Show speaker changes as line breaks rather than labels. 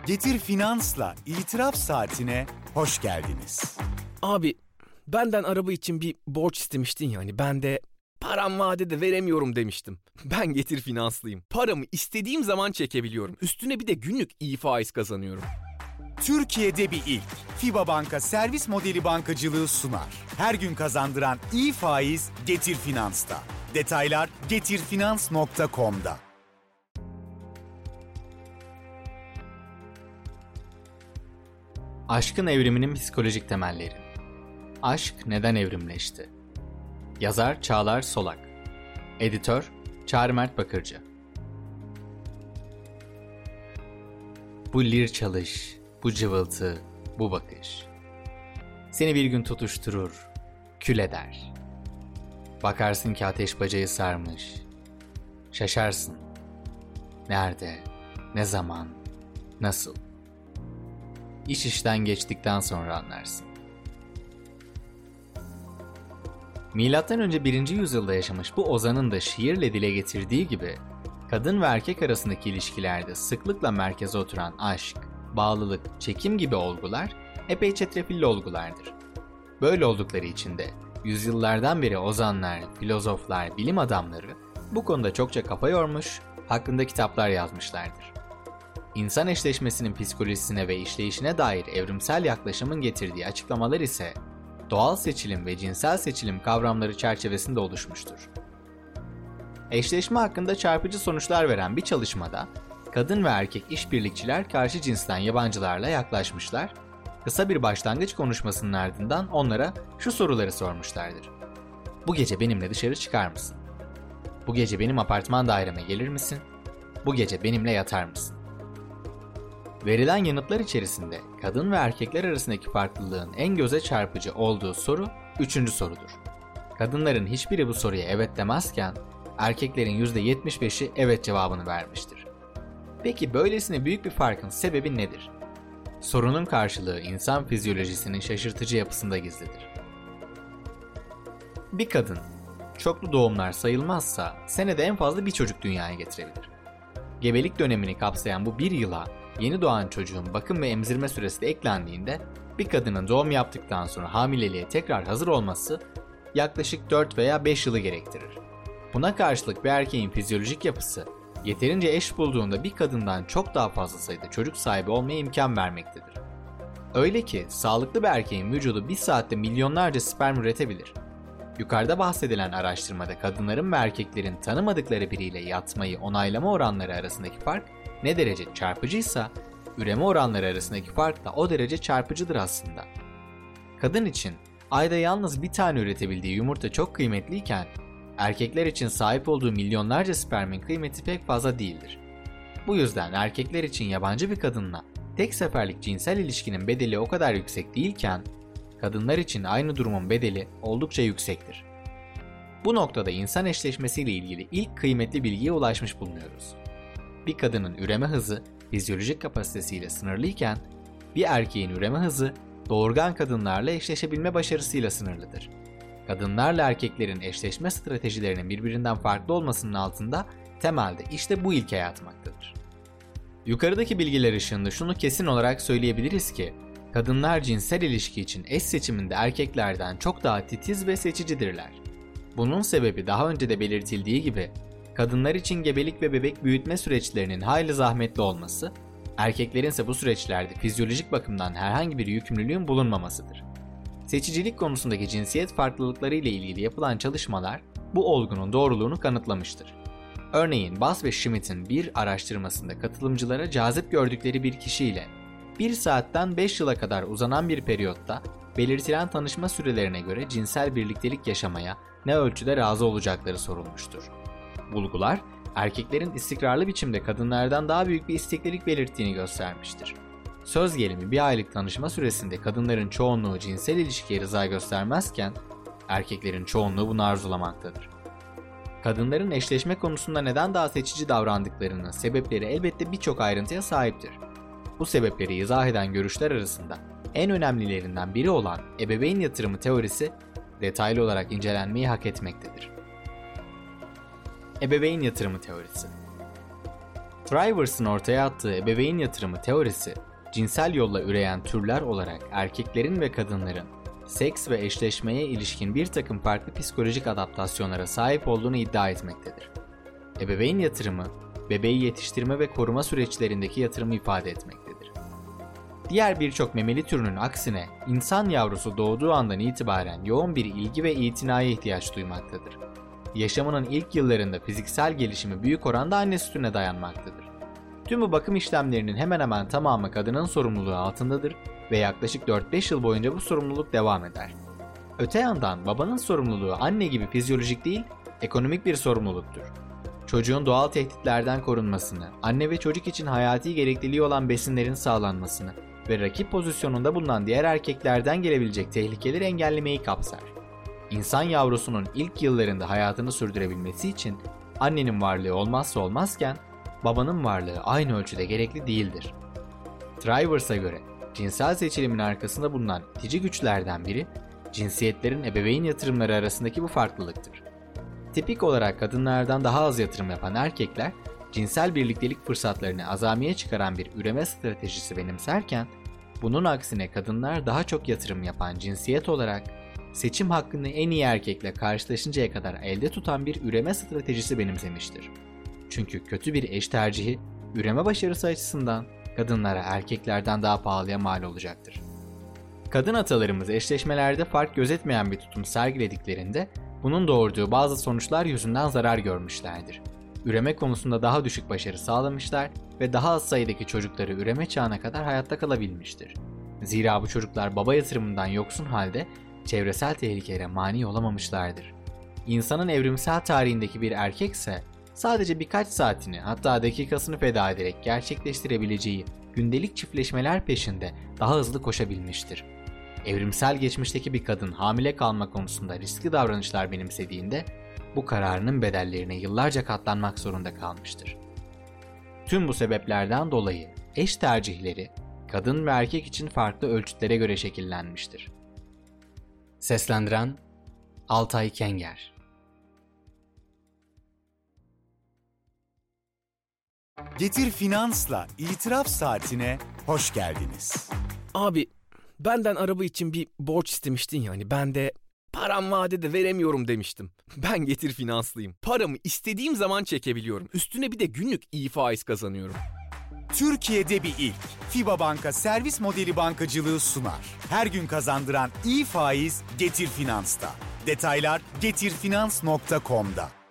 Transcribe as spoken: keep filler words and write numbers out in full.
Getir Finans'la İtiraf Saatine hoş geldiniz.
Abi benden araba için bir borç istemiştin ya, hani ben de param vadede veremiyorum demiştim. Ben Getir Finanslıyım. Paramı istediğim zaman çekebiliyorum. Üstüne bir de günlük iyi faiz kazanıyorum.
Türkiye'de bir ilk. FİBA Banka servis modeli bankacılığı sunar. Her gün kazandıran iyi faiz Getir Finans'ta. Detaylar getirfinans nokta com'da.
Aşkın evriminin psikolojik temelleri. Aşk neden evrimleşti? Yazar Çağlar Solak. Editör Çağrı Mert Bakırcı. Bu lir çalış, bu cıvıltı, bu bakış. Seni bir gün tutuşturur, kül eder. Bakarsın ki ateş bacayı sarmış. Şaşarsın. Nerede, ne zaman, nasıl? İş işten geçtikten sonra anlarsın. Milattan önce birinci yüzyılda yaşamış bu ozanın da şiirle dile getirdiği gibi, kadın ve erkek arasındaki ilişkilerde sıklıkla merkeze oturan aşk, bağlılık, çekim gibi olgular epey çetrefilli olgulardır. Böyle oldukları için de yüzyıllardan beri ozanlar, filozoflar, bilim adamları bu konuda çokça kafa yormuş, hakkında kitaplar yazmışlardır. İnsan eşleşmesinin psikolojisine ve işleyişine dair evrimsel yaklaşımın getirdiği açıklamalar ise doğal seçilim ve cinsel seçilim kavramları çerçevesinde oluşmuştur. Eşleşme hakkında çarpıcı sonuçlar veren bir çalışmada kadın ve erkek işbirlikçiler karşı cinsten yabancılarla yaklaşmışlar, kısa bir başlangıç konuşmasının ardından onlara şu soruları sormuşlardır. Bu gece benimle dışarı çıkar mısın? Bu gece benim apartman daireme gelir misin? Bu gece benimle yatar mısın? Verilen yanıtlar içerisinde kadın ve erkekler arasındaki farklılığın en göze çarpıcı olduğu soru üçüncü sorudur. Kadınların hiçbiri bu soruya evet demezken erkeklerin yüzde yetmiş beşi evet cevabını vermiştir. Peki böylesine büyük bir farkın sebebi nedir? Sorunun karşılığı insan fizyolojisinin şaşırtıcı yapısında gizlidir. Bir kadın çoklu doğumlar sayılmazsa senede en fazla bir çocuk dünyaya getirebilir. Gebelik dönemini kapsayan bu bir yıla yeni doğan çocuğun bakım ve emzirme süresi de eklendiğinde bir kadının doğum yaptıktan sonra hamileliğe tekrar hazır olması yaklaşık dört veya beş yılı gerektirir. Buna karşılık bir erkeğin fizyolojik yapısı yeterince eş bulduğunda bir kadından çok daha fazla sayıda çocuk sahibi olmaya imkan vermektedir. Öyle ki sağlıklı bir erkeğin vücudu bir saatte milyonlarca sperm üretebilir. Yukarıda bahsedilen araştırmada kadınların ve erkeklerin tanımadıkları biriyle yatmayı onaylama oranları arasındaki fark ne derece çarpıcıysa, üreme oranları arasındaki fark da o derece çarpıcıdır aslında. Kadın için ayda yalnız bir tane üretebildiği yumurta çok kıymetliyken, erkekler için sahip olduğu milyonlarca spermin kıymeti pek fazla değildir. Bu yüzden erkekler için yabancı bir kadınla tek seferlik cinsel ilişkinin bedeli o kadar yüksek değilken, kadınlar için aynı durumun bedeli oldukça yüksektir. Bu noktada insan eşleşmesiyle ilgili ilk kıymetli bilgiye ulaşmış bulunuyoruz. Bir kadının üreme hızı fizyolojik kapasitesiyle sınırlıyken, bir erkeğin üreme hızı doğurgan kadınlarla eşleşebilme başarısıyla sınırlıdır. Kadınlarla erkeklerin eşleşme stratejilerinin birbirinden farklı olmasının altında temelde işte bu ilke yatmaktadır. Yukarıdaki bilgiler ışığında şunu kesin olarak söyleyebiliriz ki, kadınlar cinsel ilişki için eş seçiminde erkeklerden çok daha titiz ve seçicidirler. Bunun sebebi daha önce de belirtildiği gibi, kadınlar için gebelik ve bebek büyütme süreçlerinin hayli zahmetli olması, erkeklerin ise bu süreçlerde fizyolojik bakımdan herhangi bir yükümlülüğün bulunmamasıdır. Seçicilik konusundaki cinsiyet farklılıkları ile ilgili yapılan çalışmalar bu olgunun doğruluğunu kanıtlamıştır. Örneğin Bass ve Schmidt'in bir araştırmasında katılımcılara cazip gördükleri bir kişiyle bir saatten beş yıla kadar uzanan bir periyotta belirtilen tanışma sürelerine göre cinsel birliktelik yaşamaya ne ölçüde razı olacakları sorulmuştur. Bulgular, erkeklerin istikrarlı biçimde kadınlardan daha büyük bir isteklilik belirttiğini göstermiştir. Söz gelimi bir aylık tanışma süresinde kadınların çoğunluğu cinsel ilişkiye rıza göstermezken, erkeklerin çoğunluğu bunu arzulamaktadır. Kadınların eşleşme konusunda neden daha seçici davrandıklarının sebepleri elbette birçok ayrıntıya sahiptir. Bu sebepleri izah eden görüşler arasında en önemlilerinden biri olan ebeveyn yatırımı teorisi detaylı olarak incelenmeyi hak etmektedir. Ebeveyn yatırımı teorisi. Thrivers'ın ortaya attığı ebeveyn yatırımı teorisi, cinsel yolla üreyen türler olarak erkeklerin ve kadınların seks ve eşleşmeye ilişkin bir takım farklı psikolojik adaptasyonlara sahip olduğunu iddia etmektedir. Ebeveyn yatırımı, bebeği yetiştirme ve koruma süreçlerindeki yatırımı ifade etmektedir. Diğer birçok memeli türünün aksine insan yavrusu doğduğu andan itibaren yoğun bir ilgi ve itinaya ihtiyaç duymaktadır. Yaşamının ilk yıllarında fiziksel gelişimi büyük oranda anne sütüne dayanmaktadır. Tüm bu bakım işlemlerinin hemen hemen tamamı kadının sorumluluğu altındadır ve yaklaşık dört beş yıl boyunca bu sorumluluk devam eder. Öte yandan babanın sorumluluğu anne gibi fizyolojik değil, ekonomik bir sorumluluktur. Çocuğun doğal tehditlerden korunmasını, anne ve çocuk için hayati gerekliliği olan besinlerin sağlanmasını ve rakip pozisyonunda bulunan diğer erkeklerden gelebilecek tehlikeleri engellemeyi kapsar. İnsan yavrusunun ilk yıllarında hayatını sürdürebilmesi için annenin varlığı olmazsa olmazken babanın varlığı aynı ölçüde gerekli değildir. Thrivers'a göre cinsel seçilimin arkasında bulunan itici güçlerden biri cinsiyetlerin ebeveyn yatırımları arasındaki bu farklılıktır. Tipik olarak kadınlardan daha az yatırım yapan erkekler cinsel birliktelik fırsatlarını azamiye çıkaran bir üreme stratejisi benimserken bunun aksine kadınlar daha çok yatırım yapan cinsiyet olarak seçim hakkını en iyi erkekle karşılaşıncaya kadar elde tutan bir üreme stratejisi benimsemiştir. Çünkü kötü bir eş tercihi üreme başarısı açısından kadınlara erkeklerden daha pahalıya mal olacaktır. Kadın atalarımız eşleşmelerde fark gözetmeyen bir tutum sergilediklerinde bunun doğurduğu bazı sonuçlar yüzünden zarar görmüşlerdir. Üreme konusunda daha düşük başarı sağlamışlar ve daha az sayıdaki çocukları üreme çağına kadar hayatta kalabilmiştir. Zira bu çocuklar baba yatırımından yoksun halde çevresel tehlikelere mani olamamışlardır. İnsanın evrimsel tarihindeki bir erkekse sadece birkaç saatini hatta dakikasını feda ederek gerçekleştirebileceği gündelik çiftleşmeler peşinde daha hızlı koşabilmiştir. Evrimsel geçmişteki bir kadın hamile kalma konusunda riskli davranışlar benimsediğinde bu kararının bedellerine yıllarca katlanmak zorunda kalmıştır. Tüm bu sebeplerden dolayı eş tercihleri kadın ve erkek için farklı ölçütlere göre şekillenmiştir. Seslendiren Altay Kenger.
Getir Finans'la İtiraf Saatine hoş geldiniz.
Abi benden araba için bir borç istemiştin yani ben de param vadede veremiyorum demiştim. Ben Getir Finanslıyım. Paramı istediğim zaman çekebiliyorum. Üstüne bir de günlük iyi faiz kazanıyorum.
Türkiye'de bir ilk. FİBA Banka servis modeli bankacılığı sunar. Her gün kazandıran iyi faiz Getir Finans'ta. Detaylar getirfinans nokta com'da.